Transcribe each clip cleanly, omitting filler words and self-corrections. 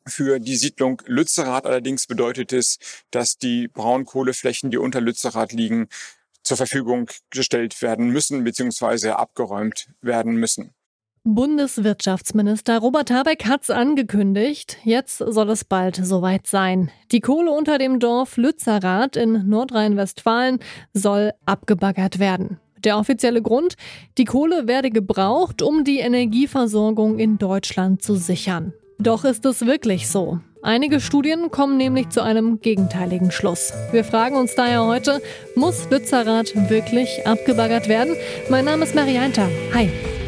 Für die Siedlung Lützerath allerdings bedeutet es, dass die Braunkohleflächen, die unter Lützerath liegen, zur Verfügung gestellt werden müssen bzw. abgeräumt werden müssen. Bundeswirtschaftsminister Robert Habeck hat's angekündigt. Jetzt soll es bald soweit sein. Die Kohle unter dem Dorf Lützerath in Nordrhein-Westfalen soll abgebaggert werden. Der offizielle Grund: Die Kohle werde gebraucht, um die Energieversorgung in Deutschland zu sichern. Doch ist es wirklich so? Einige Studien kommen nämlich zu einem gegenteiligen Schluss. Wir fragen uns daher heute, muss Lützerath wirklich abgebaggert werden? Mein Name ist Marianta. Hi.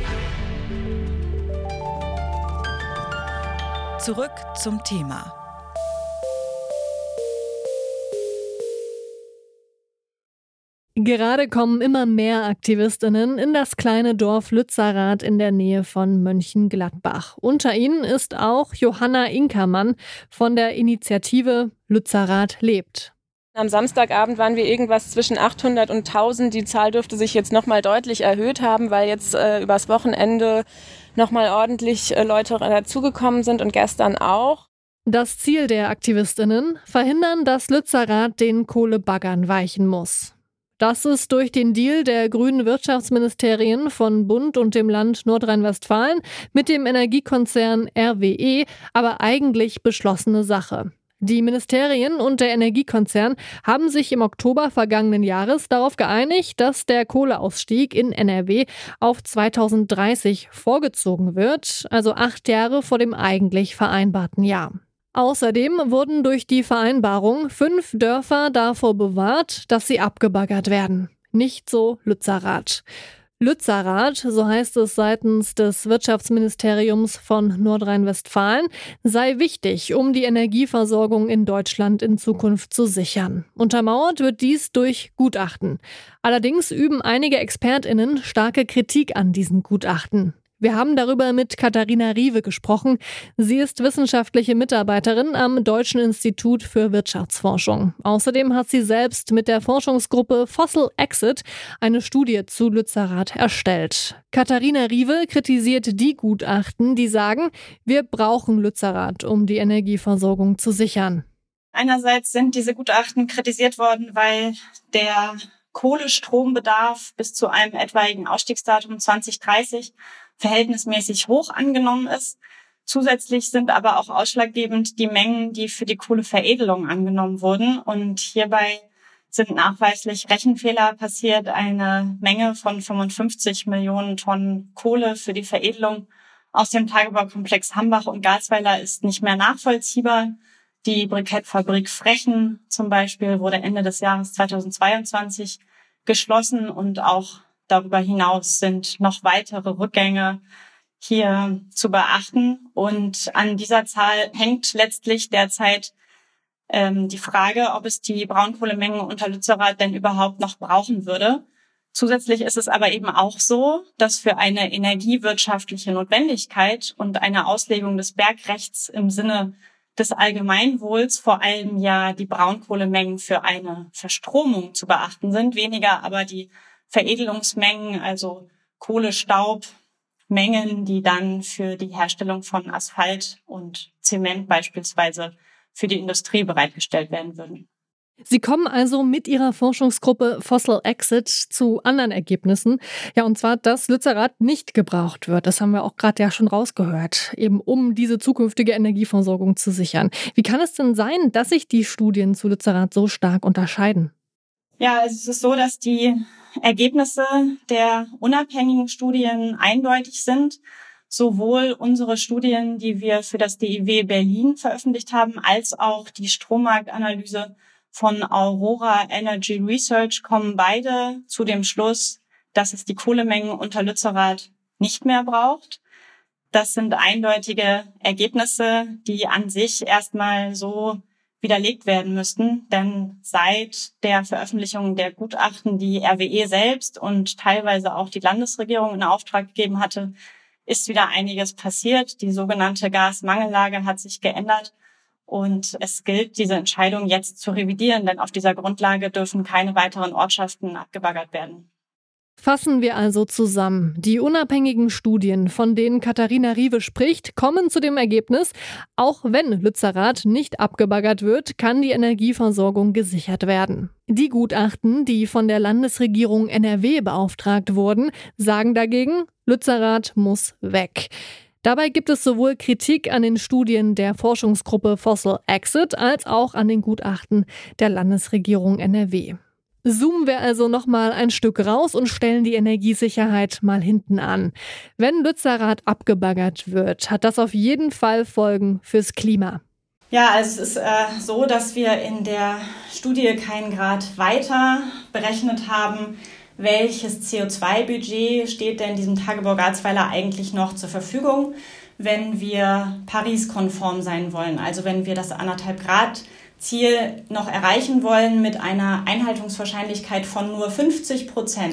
Zurück zum Thema. Gerade kommen immer mehr AktivistInnen in das kleine Dorf Lützerath in der Nähe von Mönchengladbach. Unter ihnen ist auch Johanna Inkermann von der Initiative Lützerath lebt. Am Samstagabend waren wir irgendwas zwischen 800 und 1000. Die Zahl dürfte sich jetzt nochmal deutlich erhöht haben, weil jetzt übers Wochenende nochmal ordentlich Leute dazugekommen sind und gestern auch. Das Ziel der AktivistInnen: verhindern, dass Lützerath den Kohlebaggern weichen muss. Das ist durch den Deal der grünen Wirtschaftsministerien von Bund und dem Land Nordrhein-Westfalen mit dem Energiekonzern RWE aber eigentlich beschlossene Sache. Die Ministerien und der Energiekonzern haben sich im Oktober vergangenen Jahres darauf geeinigt, dass der Kohleausstieg in NRW auf 2030 vorgezogen wird, also 8 Jahre vor dem eigentlich vereinbarten Jahr. Außerdem wurden durch die Vereinbarung 5 Dörfer davor bewahrt, dass sie abgebaggert werden. Nicht so Lützerath. Lützerath, so heißt es seitens des Wirtschaftsministeriums von Nordrhein-Westfalen, sei wichtig, um die Energieversorgung in Deutschland in Zukunft zu sichern. Untermauert wird dies durch Gutachten. Allerdings üben einige ExpertInnen starke Kritik an diesen Gutachten. Wir haben darüber mit Katharina Riewe gesprochen. Sie ist wissenschaftliche Mitarbeiterin am Deutschen Institut für Wirtschaftsforschung. Außerdem hat sie selbst mit der Forschungsgruppe Fossil Exit eine Studie zu Lützerath erstellt. Katharina Riewe kritisiert die Gutachten, die sagen, wir brauchen Lützerath, um die Energieversorgung zu sichern. Einerseits sind diese Gutachten kritisiert worden, weil der Kohlestrombedarf bis zu einem etwaigen Ausstiegsdatum 2030 verhältnismäßig hoch angenommen ist. Zusätzlich sind aber auch ausschlaggebend die Mengen, die für die Kohleveredelung angenommen wurden. Und hierbei sind nachweislich Rechenfehler passiert. Eine Menge von 55 Millionen Tonnen Kohle für die Veredelung aus dem Tagebaukomplex Hambach und Garzweiler ist nicht mehr nachvollziehbar. Die Brikettfabrik Frechen zum Beispiel wurde Ende des Jahres 2022 geschlossen und auch darüber hinaus sind noch weitere Rückgänge hier zu beachten. Und an dieser Zahl hängt letztlich derzeit die Frage, ob es die Braunkohlemengen unter Lützerath denn überhaupt noch brauchen würde. Zusätzlich ist es aber eben auch so, dass für eine energiewirtschaftliche Notwendigkeit und eine Auslegung des Bergrechts im Sinne des Allgemeinwohls vor allem ja die Braunkohlemengen für eine Verstromung zu beachten sind, weniger aber die Veredelungsmengen, also Kohlestaubmengen, die dann für die Herstellung von Asphalt und Zement beispielsweise für die Industrie bereitgestellt werden würden. Sie kommen also mit Ihrer Forschungsgruppe Fossil Exit zu anderen Ergebnissen. Ja, und zwar, dass Lützerath nicht gebraucht wird. Das haben wir auch gerade ja schon rausgehört, eben um diese zukünftige Energieversorgung zu sichern. Wie kann es denn sein, dass sich die Studien zu Lützerath so stark unterscheiden? Ja, es ist so, dass die Ergebnisse der unabhängigen Studien eindeutig sind. Sowohl unsere Studien, die wir für das DIW Berlin veröffentlicht haben, als auch die Strommarktanalyse von Aurora Energy Research kommen beide zu dem Schluss, dass es die Kohlemengen unter Lützerath nicht mehr braucht. Das sind eindeutige Ergebnisse, die an sich erstmal so widerlegt werden müssten, denn seit der Veröffentlichung der Gutachten, die RWE selbst und teilweise auch die Landesregierung in Auftrag gegeben hatte, ist wieder einiges passiert. Die sogenannte Gasmangellage hat sich geändert und es gilt, diese Entscheidung jetzt zu revidieren, denn auf dieser Grundlage dürfen keine weiteren Ortschaften abgebaggert werden. Fassen wir also zusammen. Die unabhängigen Studien, von denen Katharina Riewe spricht, kommen zu dem Ergebnis, auch wenn Lützerath nicht abgebaggert wird, kann die Energieversorgung gesichert werden. Die Gutachten, die von der Landesregierung NRW beauftragt wurden, sagen dagegen, Lützerath muss weg. Dabei gibt es sowohl Kritik an den Studien der Forschungsgruppe Fossil Exit als auch an den Gutachten der Landesregierung NRW. Zoomen wir also nochmal ein Stück raus und stellen die Energiesicherheit mal hinten an. Wenn Lützerath abgebaggert wird, hat das auf jeden Fall Folgen fürs Klima. Ja, also es ist so, dass wir in der Studie keinen Grad weiter berechnet haben, welches CO2-Budget steht denn diesem Tagebau Garzweiler eigentlich noch zur Verfügung, wenn wir Paris-konform sein wollen. Also wenn wir das 1,5 Grad Ziel noch erreichen wollen mit einer Einhaltungswahrscheinlichkeit von nur 50%.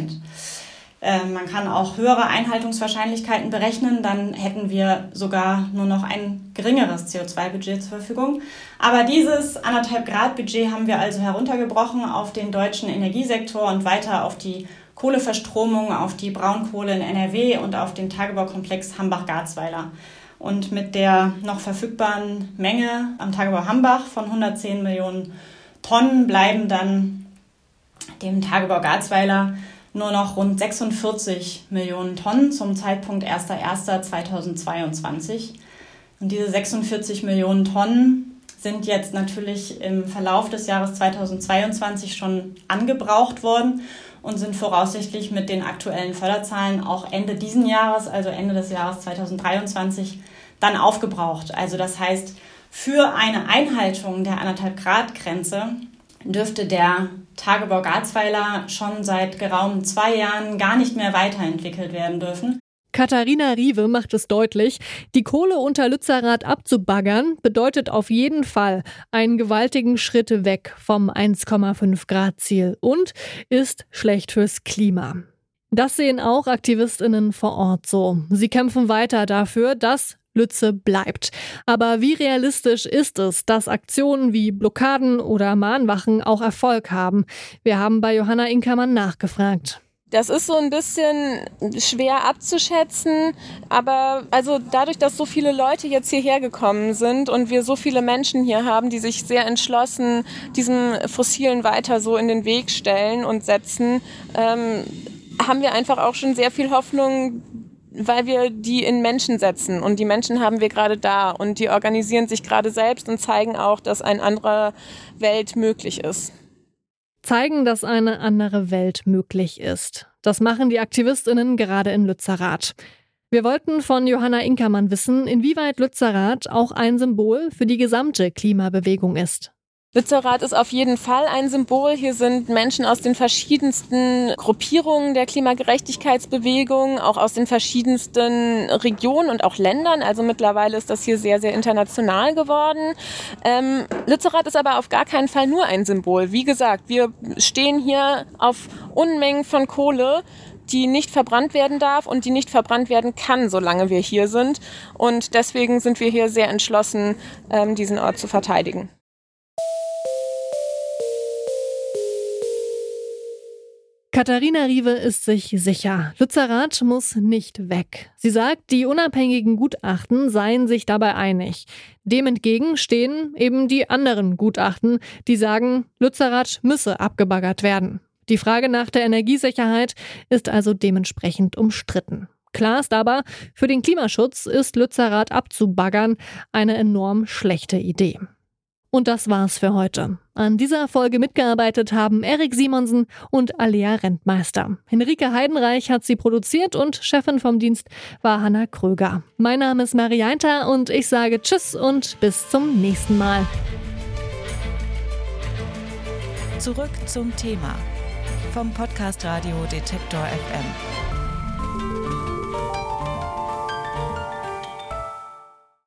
Man kann auch höhere Einhaltungswahrscheinlichkeiten berechnen, dann hätten wir sogar nur noch ein geringeres CO2-Budget zur Verfügung. Aber dieses 1,5 Grad Budget haben wir also heruntergebrochen auf den deutschen Energiesektor und weiter auf die Kohleverstromung, auf die Braunkohle in NRW und auf den Tagebaukomplex Hambach-Garzweiler. Und mit der noch verfügbaren Menge am Tagebau Hambach von 110 Millionen Tonnen bleiben dann dem Tagebau Garzweiler nur noch rund 46 Millionen Tonnen zum Zeitpunkt 1.1.2022. Und diese 46 Millionen Tonnen sind jetzt natürlich im Verlauf des Jahres 2022 schon angebraucht worden und sind voraussichtlich mit den aktuellen Förderzahlen auch Ende diesen Jahres, also Ende des Jahres 2023, dann aufgebraucht. Also das heißt, für eine Einhaltung der 1,5 Grad Grenze dürfte der Tagebau Garzweiler schon seit geraumen 2 Jahren gar nicht mehr weiterentwickelt werden dürfen. Katharina Riewe macht es deutlich, die Kohle unter Lützerath abzubaggern bedeutet auf jeden Fall einen gewaltigen Schritt weg vom 1,5 Grad Ziel und ist schlecht fürs Klima. Das sehen auch AktivistInnen vor Ort so. Sie kämpfen weiter dafür, dass Lütze bleibt. Aber wie realistisch ist es, dass Aktionen wie Blockaden oder Mahnwachen auch Erfolg haben? Wir haben bei Johanna Inkermann nachgefragt. Das ist so ein bisschen schwer abzuschätzen, aber also dadurch, dass so viele Leute jetzt hierher gekommen sind und wir so viele Menschen hier haben, die sich sehr entschlossen diesem Fossilen weiter so in den Weg stellen und setzen, haben wir einfach auch schon sehr viel Hoffnung, weil wir die in Menschen setzen. Und die Menschen haben wir gerade da und die organisieren sich gerade selbst und zeigen auch, dass eine andere Welt möglich ist. Zeigen, dass eine andere Welt möglich ist. Das machen die AktivistInnen gerade in Lützerath. Wir wollten von Johanna Inkermann wissen, inwieweit Lützerath auch ein Symbol für die gesamte Klimabewegung ist. Lützerath ist auf jeden Fall ein Symbol. Hier sind Menschen aus den verschiedensten Gruppierungen der Klimagerechtigkeitsbewegung, auch aus den verschiedensten Regionen und auch Ländern. Also mittlerweile ist das hier sehr, sehr international geworden. Lützerath ist aber auf gar keinen Fall nur ein Symbol. Wie gesagt, wir stehen hier auf Unmengen von Kohle, die nicht verbrannt werden darf und die nicht verbrannt werden kann, solange wir hier sind. Und deswegen sind wir hier sehr entschlossen, diesen Ort zu verteidigen. Katharina Riewe ist sich sicher, Lützerath muss nicht weg. Sie sagt, die unabhängigen Gutachten seien sich dabei einig. Dem entgegen stehen eben die anderen Gutachten, die sagen, Lützerath müsse abgebaggert werden. Die Frage nach der Energiesicherheit ist also dementsprechend umstritten. Klar ist aber, für den Klimaschutz ist Lützerath abzubaggern eine enorm schlechte Idee. Und das war's für heute. An dieser Folge mitgearbeitet haben Erik Simonsen und Alea Rentmeister. Henrike Heidenreich hat sie produziert und Chefin vom Dienst war Hanna Kröger. Mein Name ist Marianta und ich sage Tschüss und bis zum nächsten Mal. Zurück zum Thema vom Podcast Radio Detektor FM.